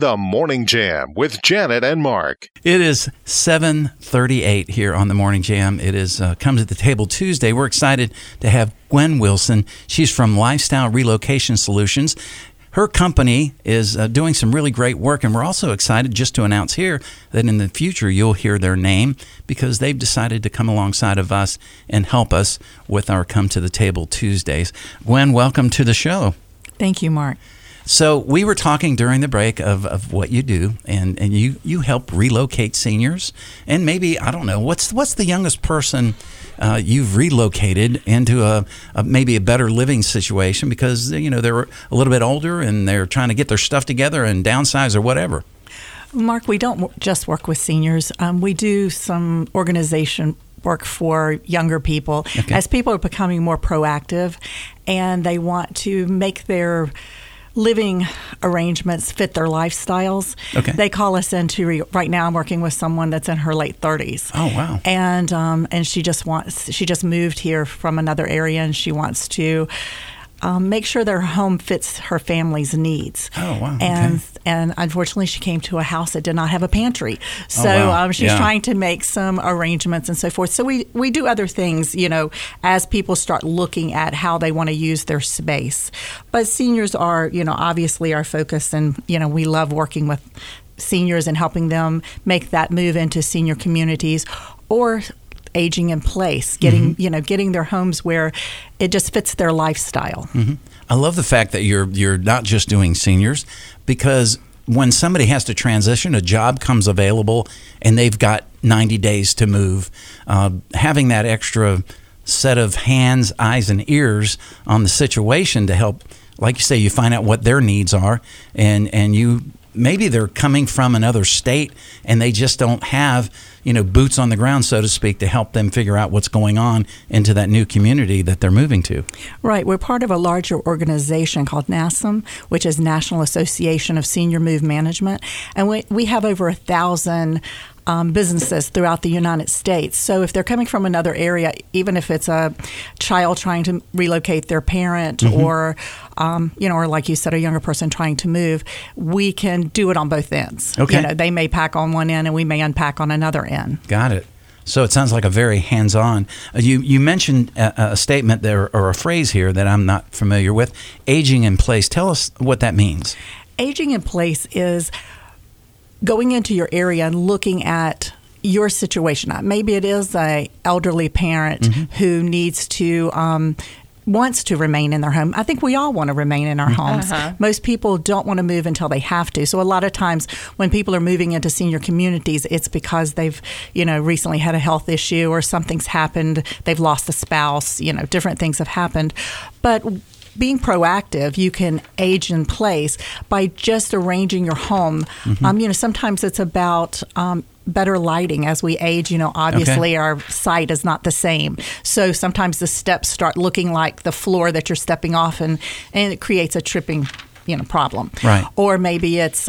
The Morning Jam with Janet and Mark. It is 7:38 here on The Morning Jam. It is Come to the Table Tuesday. We're excited to have Gwen Wilson. She's from Lifestyle Relocation Solutions. Her company is doing some really great work, and we're also excited just to announce here that in the future you'll hear their name because they've decided to come alongside of us and help us with our Come to the Table Tuesdays. Gwen, welcome to the show. Thank you, Mark. So we were talking during the break of what you do, and you help relocate seniors, and maybe, I don't know, what's the youngest person you've relocated into a maybe a better living situation because, you know, they're a little bit older and they're trying to get their stuff together and downsize or whatever? Mark, we don't just work with seniors. We do some organization work for younger people. Okay. As people are becoming more proactive and they want to make their living arrangements fit their lifestyles. Okay. They call us in to right now I'm working with someone that's in her late 30s. Oh, wow. And she just moved here from another area, and she wants to make sure their home fits her family's needs. Oh, wow. And unfortunately, she came to a house that did not have a pantry. So wow. She's trying to make some arrangements and so forth. So we do other things, you know, as people start looking at how they want to use their space. But seniors are, you know, obviously our focus, and, you know, we love working with seniors and helping them make that move into senior communities or aging in place, getting their homes where it just fits their lifestyle. Mm-hmm. I love the fact that you're not just doing seniors, because when somebody has to transition, a job comes available and they've got 90 days to move. Having that extra set of hands, eyes, and ears on the situation to help, like you say, you find out what their needs are, and you maybe they're coming from another state and they just don't have, you know, boots on the ground, so to speak, to help them figure out what's going on into that new community that they're moving to. Right. We're part of a larger organization called NASM, which is National Association of Senior Move Management. And we have over 1,000 businesses throughout the United States. So if they're coming from another area, even if it's a child trying to relocate their parent, mm-hmm. or or like you said, a younger person trying to move, we can do it on both ends. Okay. You know, they may pack on one end and we may unpack on another end. Got it. So it sounds like a very hands-on. You mentioned a statement there, or a phrase here that I'm not familiar with, aging in place. Tell us what that means. Aging in place is going into your area and looking at your situation. Maybe it is a elderly parent mm-hmm. who needs to wants to remain in their home. I think we all want to remain in our homes. Uh-huh. Most people don't want to move until they have to. So a lot of times when people are moving into senior communities, it's because they've, you know, recently had a health issue or something's happened. They've lost a spouse. You know, different things have happened. But being proactive, you can age in place by just arranging your home. Mm-hmm. Sometimes it's about better lighting as we age. You know, obviously our sight is not the same. So sometimes the steps start looking like the floor that you're stepping off, and it creates a tripping, problem. Right. Or maybe it's,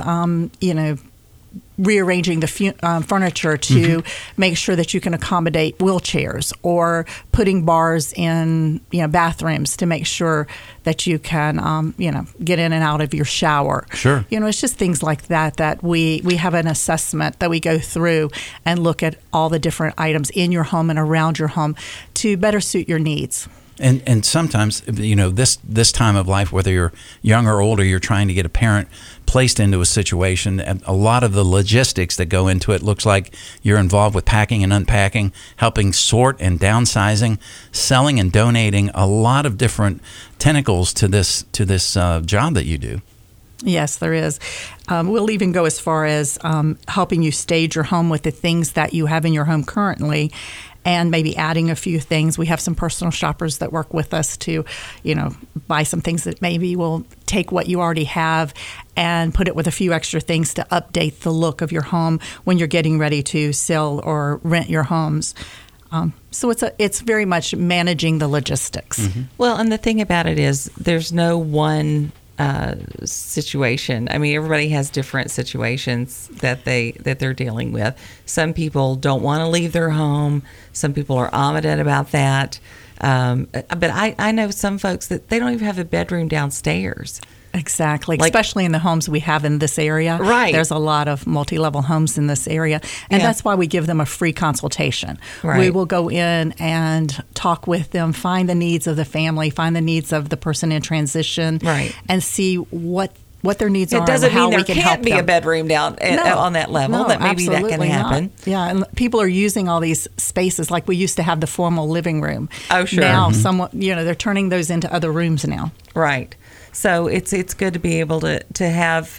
rearranging the furniture to mm-hmm. make sure that you can accommodate wheelchairs, or putting bars in bathrooms to make sure that you can get in and out of your shower. Sure. It's just things like that we have an assessment that we go through and look at all the different items in your home and around your home to better suit your needs. And sometimes, this time of life, whether you're young or older, you're trying to get a parent placed into a situation. And a lot of the logistics that go into it looks like you're involved with packing and unpacking, helping sort and downsizing, selling and donating, a lot of different tentacles to this job that you do. Yes, there is. We'll even go as far as helping you stage your home with the things that you have in your home currently, and maybe adding a few things. We have some personal shoppers that work with us to, buy some things that maybe will take what you already have and put it with a few extra things to update the look of your home when you're getting ready to sell or rent your homes. So it's very much managing the logistics. Mm-hmm. Well, and the thing about it is there's no one situation. I mean, everybody has different situations that they're dealing with. Some people don't want to leave their home. Some people are omniscient about that. But I know some folks that they don't even have a bedroom downstairs. Exactly, Like- especially in the homes we have in this area. Right. There's a lot of multi-level homes in this area, and Yeah. that's why we give them a free consultation. Right. We will go in and talk with them, find the needs of the family, find the needs of the person in transition, Right. and see what their needs are It doesn't and how mean there we can help can't be them. a bedroom down on that level. No, that maybe that can absolutely not. happen. Yeah, and people are using all these spaces like we used to have the formal living room. Oh, sure. Now, they're turning those into other rooms now. Right. So it's good to be able to have,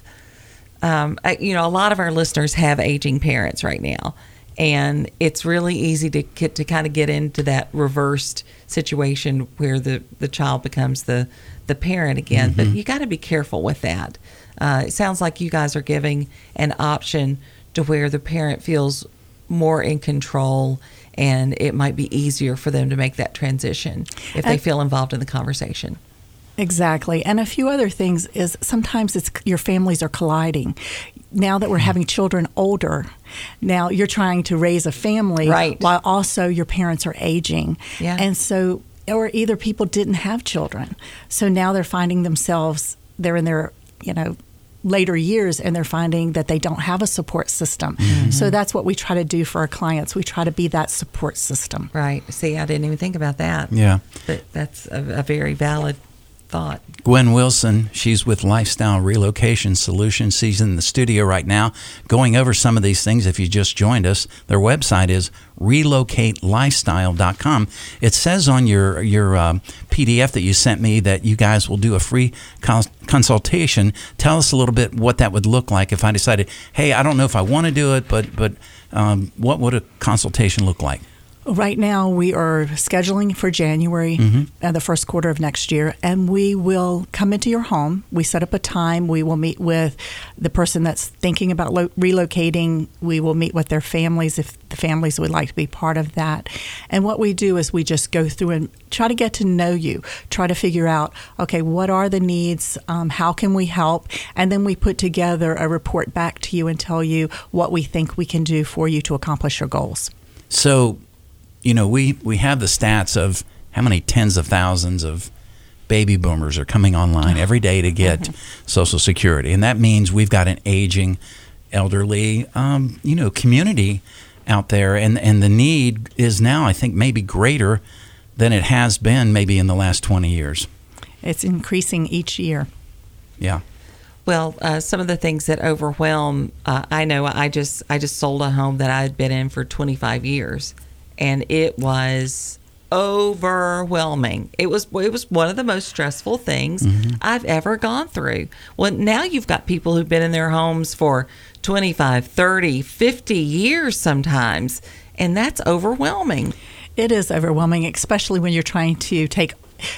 a lot of our listeners have aging parents right now, and it's really easy to kind of get into that reversed situation where the child becomes the parent again. But you got to be careful with that. It sounds like you guys are giving an option to where the parent feels more in control, and it might be easier for them to make that transition if they feel involved in the conversation. Exactly. And a few other things is sometimes it's your families are colliding. Now that we're having children older, now you're trying to raise a family Right. while also your parents are aging. Yeah. And so, or either people didn't have children. So now they're finding themselves, they're in their, later years, and they're finding that they don't have a support system. So that's what we try to do for our clients. We try to be that support system. Right. See, I didn't even think about that. Yeah. But that's a very valid thought. Gwen Wilson, she's with Lifestyle Relocation Solutions. She's in the studio right now going over some of these things. If you just joined us, their website is relocatelifestyle.com. It says on your PDF that you sent me that you guys will do a free consultation. Tell us a little bit what that would look like if I decided, hey, I don't know if I want to do it, but what would a consultation look like? Right now, we are scheduling for January, the first quarter of next year, and we will come into your home. We set up a time. We will meet with the person that's thinking about relocating. We will meet with their families if the families would like to be part of that. And what we do is we just go through and try to get to know you, try to figure out, okay, what are the needs? How can we help? And then we put together a report back to you and tell you what we think we can do for you to accomplish your goals. So, we have the stats of how many tens of thousands of baby boomers are coming online every day to get Social Security. And that means we've got an aging, elderly, community out there. And the need is now, I think, maybe greater than it has been maybe in the last 20 years. It's increasing each year. Yeah. Well, some of the things that overwhelm, I know I just sold a home that I had been in for 25 years. And it was overwhelming. It was one of the most stressful things I've ever gone through. Well, now you've got people who've been in their homes for 25, 30, 50 years sometimes, and that's overwhelming. It is overwhelming, especially when you're trying to take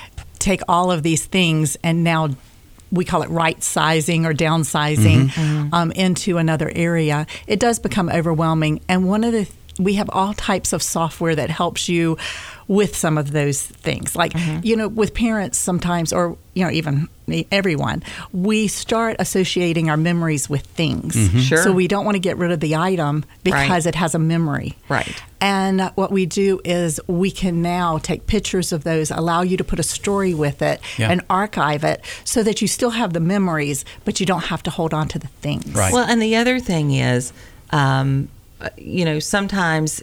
all of these things and now we call it right sizing or downsizing into another area. It does become overwhelming. And we have all types of software that helps you with some of those things. Like, with parents sometimes, or, even everyone, we start associating our memories with things. Sure. So we don't want to get rid of the item because it has a memory. Right. And what we do is we can now take pictures of those, allow you to put a story with it, and archive it so that you still have the memories, but you don't have to hold on to the things. Right. Well, and the other thing is, sometimes,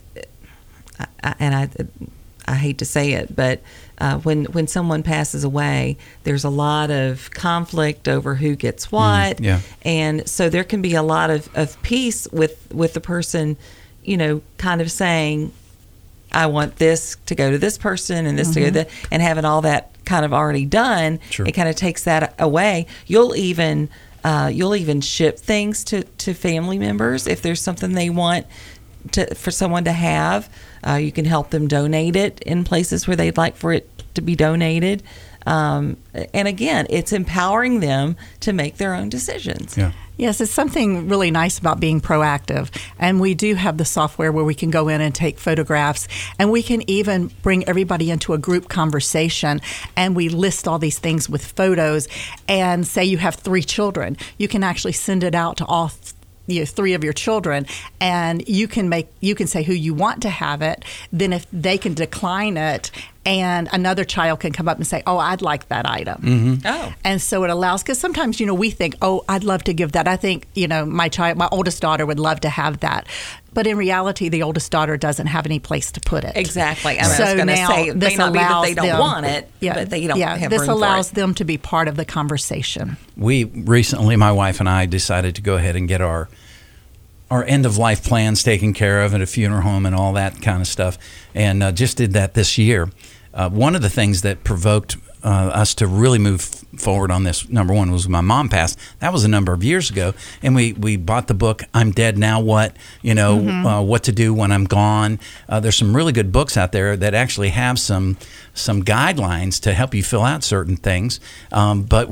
I hate to say it, but when someone passes away, there's a lot of conflict over who gets what, and so there can be a lot of peace with the person, kind of saying, I want this to go to this person and this to go to that, and having all that kind of already done. Sure. It kind of takes that away. You'll even ship things to family members if there's something they want for someone to have. You can help them donate it in places where they'd like for it to be donated. And again, it's empowering them to make their own decisions. Yeah. Yes, it's something really nice about being proactive. And we do have the software where we can go in and take photographs, and we can even bring everybody into a group conversation, and we list all these things with photos. And say you have 3 children, you can actually send it out to all 3 of your children, and you can say who you want to have it. Then if they can decline it, and another child can come up and say, oh, I'd like that item. Mm-hmm. Oh. And so it allows, because sometimes, we think, oh, I'd love to give that. I think, my oldest daughter would love to have that. But in reality, the oldest daughter doesn't have any place to put it. Exactly. I was going to say, it may not be that they don't want it, but they don't have this room allows for it. them to be part of the conversation. We recently, my wife and I, decided to go ahead and get our end-of-life plans taken care of at a funeral home and all that kind of stuff, and just did that this year. One of the things that provoked us to really move forward on this, number one, was my mom passed. That was a number of years ago, and we bought the book I'm Dead Now What, what to do when I'm gone. There's some really good books out there that actually have some guidelines to help you fill out certain things, but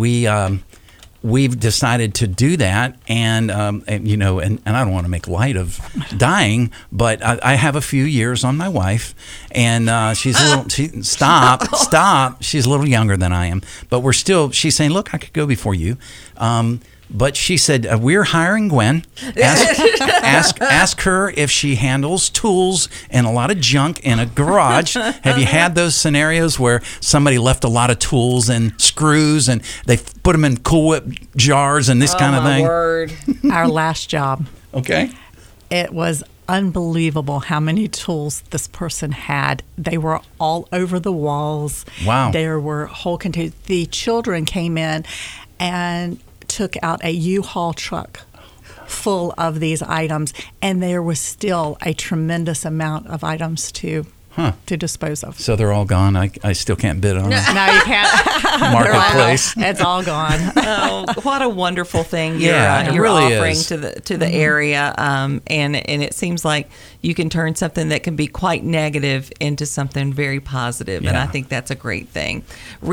we've decided to do that, and I don't want to make light of dying, but I have a few years on my wife, and she's a little. Stop. She's a little younger than I am, but she's saying, look, I could go before you. But she said, we're hiring Gwen. Ask her if she handles tools and a lot of junk in a garage. Have you had those scenarios where somebody left a lot of tools and screws and they put them in Cool Whip jars and this kind of thing? Word. Our last job. Okay. It was unbelievable how many tools this person had. They were all over the walls. Wow. There were whole containers. The children came in and took out a U-Haul truck full of these items, and there was still a tremendous amount of items to dispose of. So they're all gone. I still can't bid on it. No, you can't. Marketplace. It's all gone. Oh, what a wonderful thing Yeah, it you're really offering is. to the area, and it seems like you can turn something that can be quite negative into something very positive, and Yeah. I think that's a great thing.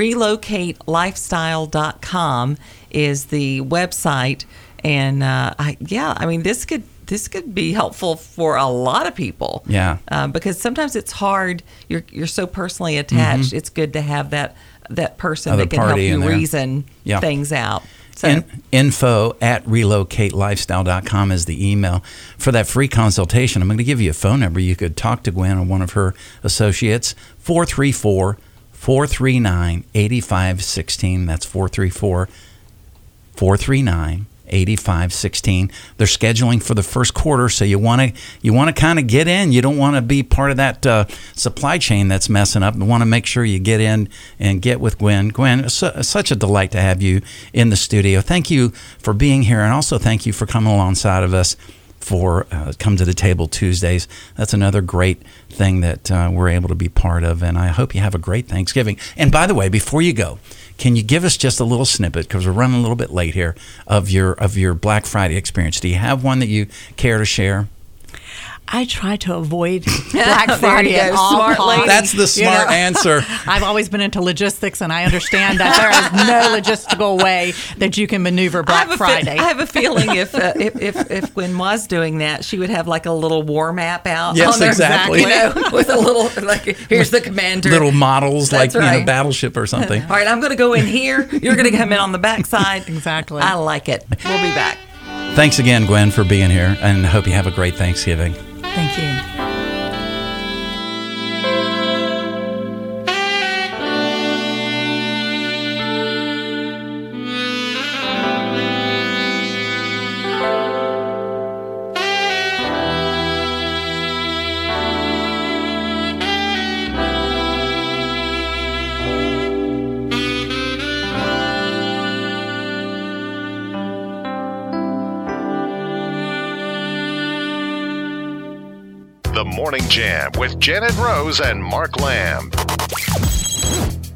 Relocatelifestyle.com is the website, and this could be helpful for a lot of people. Yeah. Because sometimes it's hard. You're so personally attached. It's good to have that person Other that can help party in you there. reason Yeah. things out. So info@relocatelifestyle.com is the email for that free consultation. I'm going to give you a phone number. You could talk to Gwen or one of her associates, 434-439-8516. That's 434-439-8516. They're scheduling for the first quarter, so you want to kind of get in. You don't want to be part of that supply chain that's messing up. You want to make sure you get in and get with Gwen. Gwen, it's such a delight to have you in the studio. Thank you for being here, and also thank you for coming alongside of us for Come to the Table Tuesdays. That's another great thing that we're able to be part of, and I hope you have a great Thanksgiving. And by the way, before you go, can you give us just a little snippet, because we're running a little bit late here, of your Black Friday experience? Do you have one that you care to share? I try to avoid Black There Friday you at go, all smart costs. lady. That's the smart answer. I've always been into logistics, and I understand that there is no logistical way that you can maneuver Black Friday. I have a feeling if Gwen was doing that, she would have like a little war map out. Yes, on there, exactly. with a little here's the commander. Little models, That's like right. Battleship or something. All right, I'm going to go in here. You're going to come in on the backside. Exactly. I like it. We'll be back. Thanks again, Gwen, for being here, and I hope you have a great Thanksgiving. Thank you. The Morning Jam with Janet Rose and Mark Lamb.